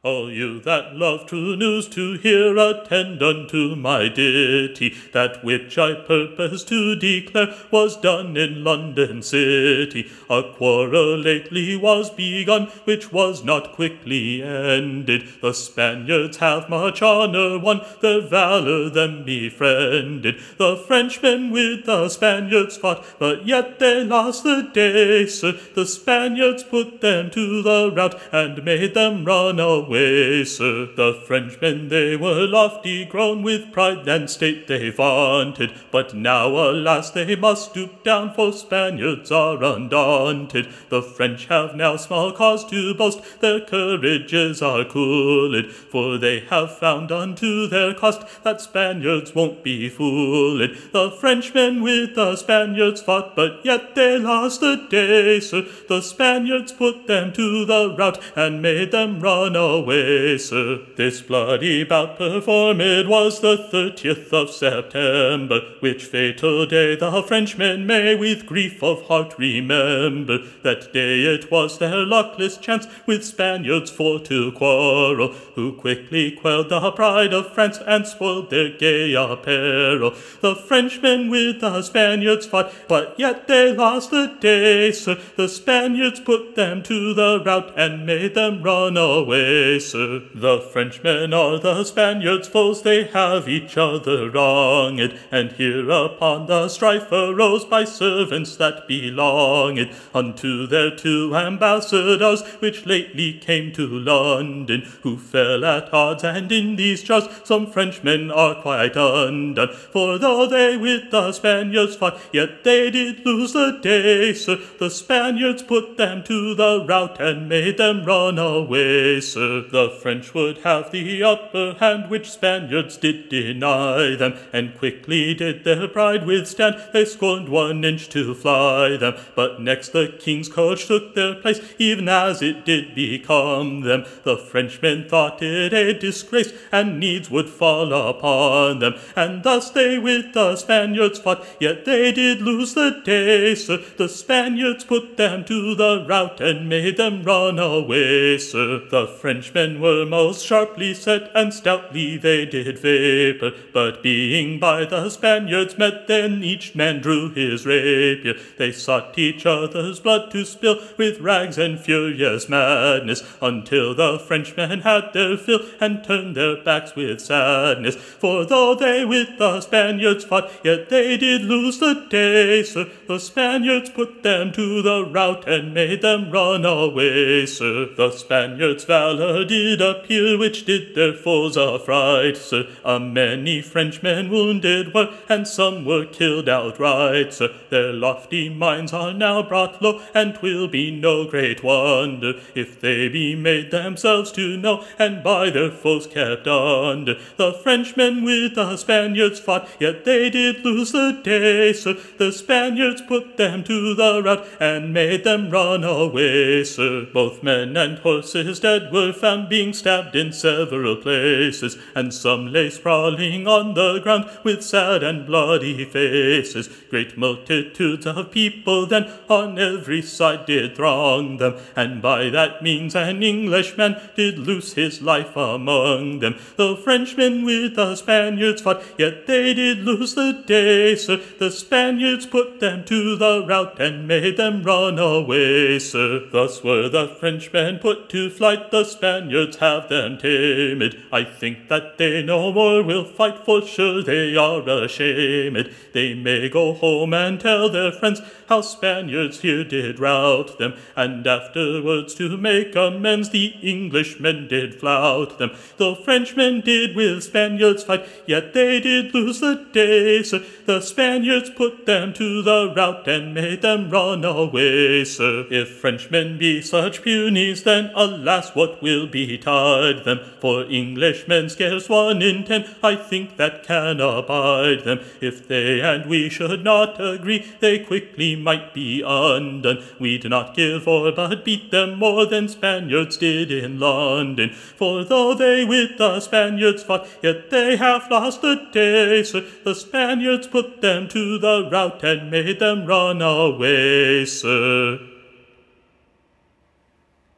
All you that love true news to hear, attend unto my ditty. That which I purpose to declare was done in London city. A quarrel lately was begun, which was not quickly ended. The Spaniards have much honor won, their valor them befriended. The Frenchmen with the Spaniards fought, but yet they lost the day, sir. The Spaniards put them to the rout, and made them run away, sir. The Frenchmen, they were lofty grown, with pride and state they vaunted. But now, alas, they must stoop down, for Spaniards are undaunted. The French have now small cause to boast, their courages are cooled. For they have found unto their cost that Spaniards won't be fooled. The Frenchmen with the Spaniards fought, but yet they lost the day, sir. The Spaniards put them to the rout, and made them run away, sir. This bloody bout performed was the 30th of September, which fatal day the Frenchmen may with grief of heart remember. That day it was their luckless chance with Spaniards for to quarrel, who quickly quelled the pride of France and spoiled their gay apparel. The Frenchmen with the Spaniards fought, but yet they lost the day, sir. The Spaniards put them to the rout, and made them run away, sir. The Frenchmen are the Spaniards' foes, they have each other wronged, and hereupon the strife arose by servants that belonged unto their two ambassadors, which lately came to London, who fell at odds, and in these jousts some Frenchmen are quite undone. For though they with the Spaniards fought, yet they did lose the day, sir. The Spaniards put them to the rout, and made them run away, sir. The French would have the upper hand, which Spaniards did deny them, and quickly did their pride withstand, they scorned 1 inch to fly them. But next the King's coach took their place, even as it did become them. The Frenchmen thought it a disgrace, and needs would fall upon them, and thus they with the Spaniards fought, yet they did lose the day, sir. The Spaniards put them to the rout, and made them run away, sir. The Frenchmen were most sharply set, and stoutly they did vapor, but being by the Spaniards met, then each man drew his rapier. They sought each other's blood to spill, with rags and furious madness, until the Frenchmen had their fill, and turned their backs with sadness. For though they with the Spaniards fought, yet they did lose the day, sir. The Spaniards put them to the rout, and made them run away, sir. The Spaniards' valor did appear, which did their foes affright, sir. A many Frenchmen wounded were, and some were killed outright, sir. Their lofty minds are now brought low, and 'twill be no great wonder if they be made themselves to know, and by their foes kept under. The Frenchmen with the Spaniards fought, yet they did lose the day, sir. The Spaniards put them to the rout, and made them run away, sir. Both men and horses dead were found, being stabbed in several places, and some lay sprawling on the ground, with sad and bloody faces. Great multitudes of people then on every side did throng them, and by that means an Englishman did lose his life among them. The Frenchmen with the Spaniards fought, yet they did lose the day, sir. The Spaniards put them to the rout, and made them run away, sir. Thus were the Frenchmen put to flight, the Spaniards have them tamed. I think that they no more will fight, for sure they are ashamed. They may go home and tell their friends how Spaniards here did rout them, and afterwards to make amends the Englishmen did flout them. The Frenchmen did with Spaniards fight, yet they did lose the day, sir. The Spaniards put them to the rout, and made them run away, sir. If Frenchmen be such punies, then alas, what will betide them? For Englishmen scarce 1 in 10, I think, that can abide them. If they and we should not agree, they quickly might be undone. We'd not give or but beat them more than Spaniards did in London. For though they with the Spaniards fought, yet they have lost the day, sir. The Spaniards put them to the rout, and made them run away, sir.